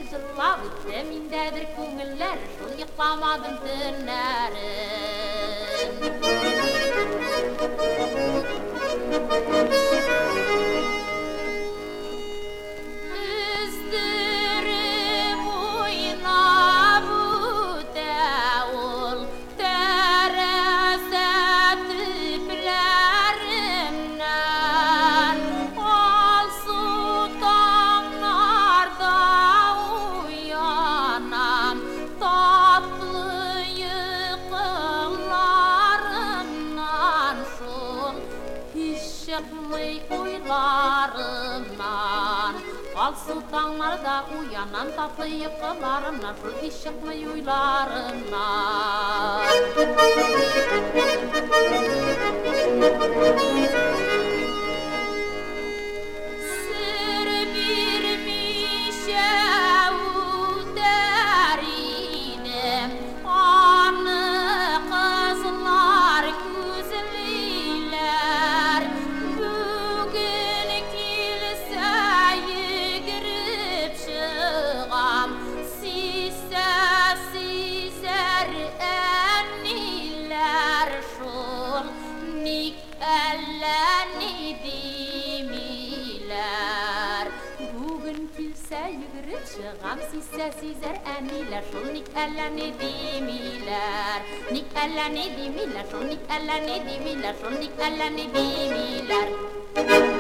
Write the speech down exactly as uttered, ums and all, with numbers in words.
yıllar ötse mindedir köngüller, şol yıklamadım tünlerin. Üzdürüp oynab ötevul terese tüplerimden, al sultanlarda uyanam tatlı yıkılarımdan, şol hiç çıkmay uylarımdan. Al sultanlarda uyanan tatlı yıkılarımdan, şol hiç çıkmay uylarımdan. Sır birmişe uterinim, anı kızlar güzeliler. Bugün kilseye girip çıkam, size sizer enniler, şol nik elleni demiler. Bugün kilseye girip çıkam, size sizer enniler, şol nik elleni demiler. Nik elleni demiler, şol nik elleni demiler, şol nik elleni demiler.